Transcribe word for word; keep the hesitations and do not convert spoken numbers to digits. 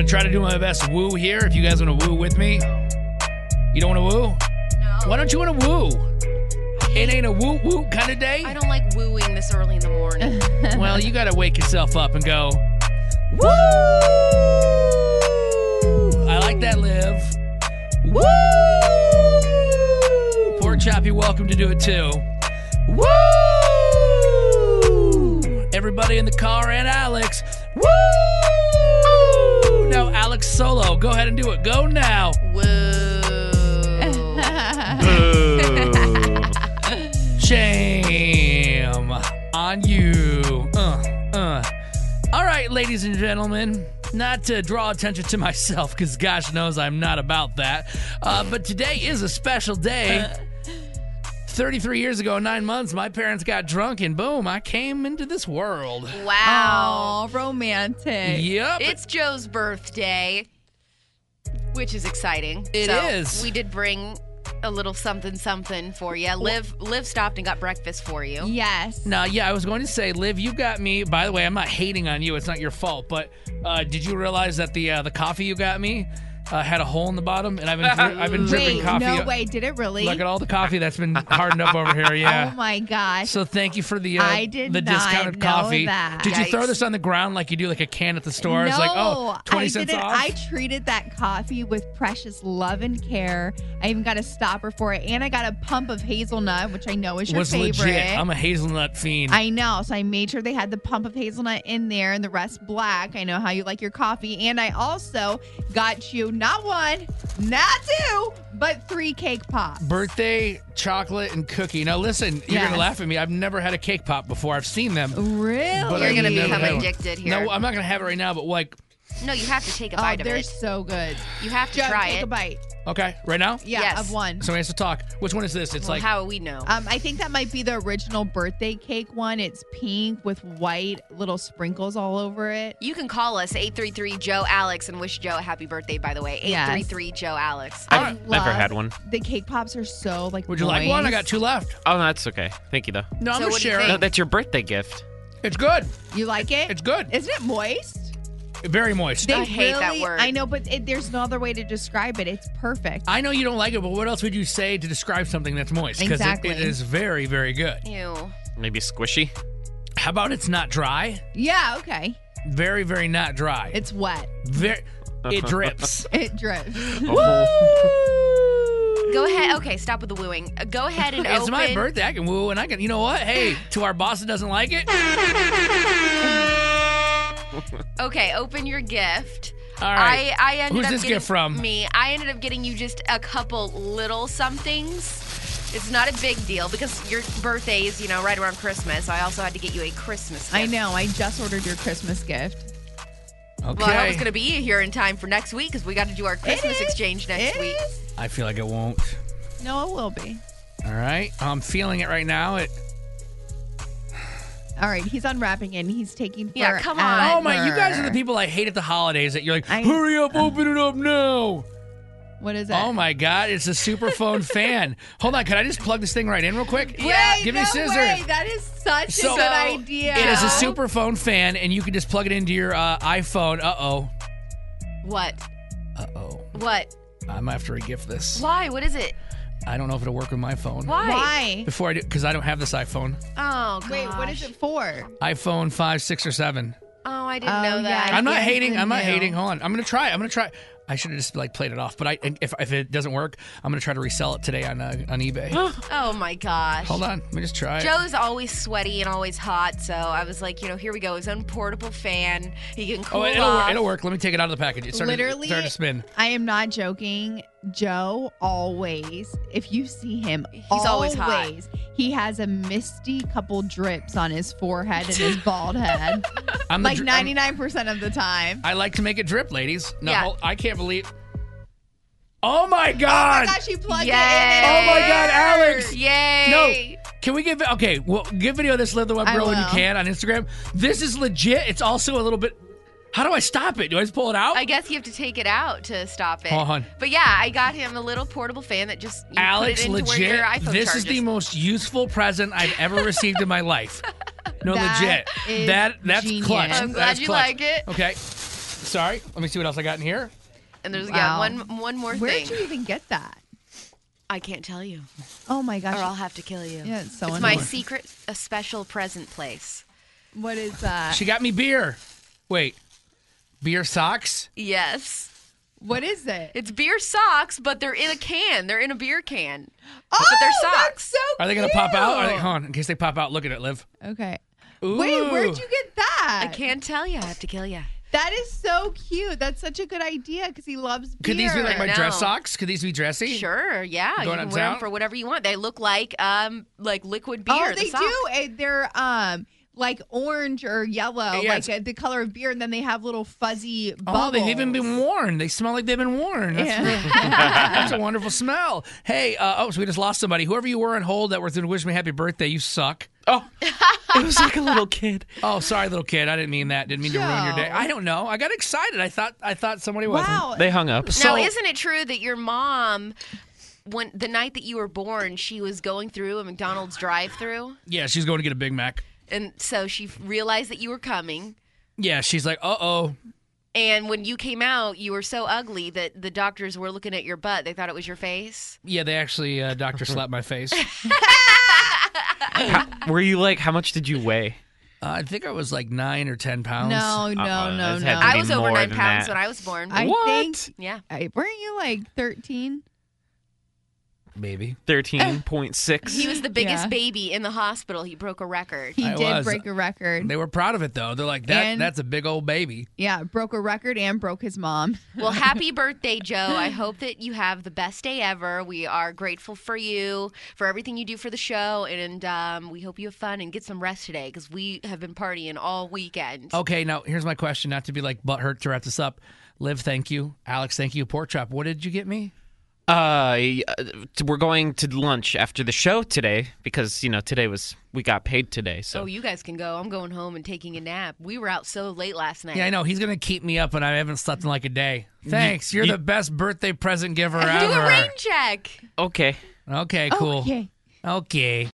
to try to do my best woo here. If you guys want to woo with me. You don't want to woo? No. Why don't you want to woo? It ain't a woo-woo kind of day? I don't like wooing this early in the morning. Well, you got to wake yourself up and go, woo! I like that, Liv. Woo! Pork Chop, you're welcome to do it too. Woo! Everybody in the car and Alex. Woo! Now, Alex solo. Go ahead and do it. Go now. Woo. Shame on you. Uh, uh. All right, ladies and gentlemen, not to draw attention to myself, because gosh knows I'm not about that, uh, but today is a special day. thirty-three years ago, nine months, my parents got drunk, and boom, I came into this world. Wow. Oh, romantic. Yep. It's Joe's birthday, which is exciting. It so is. We did bring a little something something for you. Liv, Liv stopped and got breakfast for you. Yes. Now, yeah, I was going to say, Liv, you got me. By the way, I'm not hating on you. It's not your fault. But uh, did you realize that the uh, the coffee you got me uh, had a hole in the bottom? And I've been dri- I've been dripping Wait, coffee. no way. Did it really? Look at all the coffee that's been hardened up over here. Yeah. Oh, my gosh. So thank you for the uh, I did the not discounted know coffee. that. Did you throw Yikes. this on the ground like you do like a can at the store? No, It's like, oh, twenty I cents didn't. off? I treated that coffee with precious love and care. I even got a stopper for it, and I got a pump of hazelnut, which I know is your was favorite. legit. I'm a hazelnut fiend. I know, so I made sure they had the pump of hazelnut in there and the rest black. I know how you like your coffee. And I also got you not one, not two, but three cake pops. Birthday, chocolate, and cookie. Now listen, you're Yes. going to laugh at me. I've never had a cake pop before. I've seen them. Really? But You're I've gonna never become had one. addicted here. No, I'm not going to have it right now, but like, No, you have to take a Oh, bite of they're it. so good. You have to Joe, try take it. a bite. okay, right now? Yeah, Yes. of one. Somebody has to talk. Which one is this? It's Well, like, how will we know? Um, I think that might be the original birthday cake one. It's pink with white little sprinkles all over it. You can call us eight three three Joe Alex and wish Joe a happy birthday, by the way. Yes. eight three three Joe Alex. I I've never love- had one. The cake pops are so like. would you like one? I got moist. two left. Oh, that's okay. Thank you, though. No, I'm So going what to do you share think? it. No, that's your birthday gift. It's good. You like it? It's good. Isn't it moist? Very moist. They I hate that really- word. I know, but it, there's no other way to describe it. It's perfect. I know you don't like it, but what else would you say to describe something that's moist? Because Exactly. it, it is very, very good. Ew. Maybe squishy. How about it's not dry? Yeah, okay. Very, very not dry. It's wet. very. It drips. It drips. Go ahead. Okay, stop with the wooing. Uh, Go ahead and It's open. my birthday. I can woo, and I can. You know what? Hey, to our boss that doesn't like it. Okay, open your gift. All right. I, I ended Who's up this getting, gift from? Me. I ended up getting you just a couple little somethings. It's not a big deal because your birthday is, you know, right around Christmas. I also had to get you a Christmas gift. I know. I just ordered your Christmas gift. Okay. Well, I hope it's going to be here in time for next week because we got to do our Christmas is. exchange next It week. is. I feel like it won't. No, it will be. All right. I'm feeling it right now. It. All right, he's unwrapping it and he's taking Yeah, forever. come on. Oh my! You guys are the people I hate at the holidays. That you're like, I- hurry up, open it up now. What is it? Oh my God! It's a Superphone fan. Hold on, can I just plug this thing right in real quick? Wait, Give no me scissors. way. That is such So- a good idea. It is a Superphone fan, and you can just plug it into your uh, iPhone. Uh oh. What? Uh oh. What? I might have to regift this. Why? What is it? I don't know if it'll work with my phone. Why? Why? Before I do, because I don't have this iPhone. Oh, gosh. Wait, what is it for? iPhone five, six, or seven. Oh, I didn't Oh, know that. yeah. I'm not guess hating. the I'm not new. hating. Hold on. I'm gonna try. I'm gonna try. I should have just like played it off. But I, if if it doesn't work, I'm gonna try to resell it today on uh, on eBay. Oh, my gosh. Hold on. Let me just try it. Joe's always sweaty and always hot, so I was like, you know, here we go. His own portable fan. He can cool Oh, it'll off. work. It'll work. Let me take it out of the package. It's starting, Literally, to, starting to spin. I am not joking. Joe always, if you see him, He's always hot. he has a misty couple drips on his forehead and his bald head. I'm the like dr- I'm- ninety-nine percent of the time. I like to make it drip, ladies. No, Yeah. hold- I can't believe. Oh my Oh God! my gosh, he plugged Yay. it in. Oh my God, Alex! Yay! No, can we give? Okay, well, give video of this Live the Web I Girl when you will. can on Instagram. This is legit. It's also a little bit. How do I stop it? Do I just pull it out? I guess you have to take it out to stop it. Hold on. But yeah, I got him a little portable fan that just you Alex, put it into where legit. your iPhone This charges. is the most useful present I've ever received in my life. No, That legit. is that that's genius. clutch. I'm glad That's you clutch. like it. Okay. Sorry. Let me see what else I got in here. And there's Wow. yeah, one one more Where thing. did you even get that? I can't tell you, Oh my gosh. or I'll have to kill you. Yeah, it's so It's my annoying. secret, a special present place. What is that? She got me beer. Wait. Beer socks? Yes. What is it? It's beer socks, but they're in a can. They're in a beer can. Oh, but they're that's socks. so Are they going to pop out? Are they, hold on. In case they pop out, look at it, Liv. Okay. Ooh. Wait, where'd you get that? I can't tell you. I have to kill you. That is so cute. That's such a good idea because he loves beer. Could these be like my No. dress socks? Could these be dressy? Sure, yeah. You Going can on wear them town? for whatever you want. They look like um like liquid beer. Oh, the they sock. do. Eh, They're um like orange or yellow, Yeah, like it's- uh, the color of beer, and then they have little fuzzy bubbles. Oh, they've even been worn. They smell like they've been worn. That's, Yeah. that's a wonderful smell. Hey, uh, oh, so we just lost somebody. Whoever you were on hold that was going to wish me happy birthday, you suck. Oh, it was like a little kid. Oh, sorry, little kid. I didn't mean that. Didn't mean to ruin your day. Joe. I don't know. I got excited. I thought I thought somebody was. Wow. They hung up. So, Now, isn't it true that your mom, when the night that you were born, she was going through a McDonald's drive-through, yeah, she's going to get a Big Mac. and so she realized that you were coming. Yeah, she's like, uh oh. And when you came out, you were so ugly that the doctors were looking at your butt. They thought it was your face. Yeah, they actually, uh, doctor slapped my face. How, were you like, how much did you weigh? Uh, I think I was like nine or ten pounds. No, no, Uh-uh, no, this no. had to I be was over more nine than pounds that. when I was born. I What? think. yeah. I, weren't you like thirteen? Baby. thirteen point six. He was the biggest Yeah. baby in the hospital. He broke a record. He I did was. break a record. They were proud of it though. They're like, that. And- that's a big old baby. Yeah, broke a record and broke his mom. Well, happy birthday, Joe. I hope that you have the best day ever. We are grateful for you, for everything you do for the show, and um, we hope you have fun and get some rest today because we have been partying all weekend. Okay, now here's my question. Not to be like butthurt to wrap this up. Liv, thank you. Alex, thank you. Pork chop. What did you get me? Uh, we're going to lunch after the show today because, you know, today was, we got paid today. So Oh, you guys can go. I'm going home and taking a nap. We were out so late last night. Yeah, I know. He's going to keep me up, and I haven't slept in like a day. Thanks. You're you- the best birthday present giver Do ever. a rain check. okay. Okay, cool. Okay. Okay.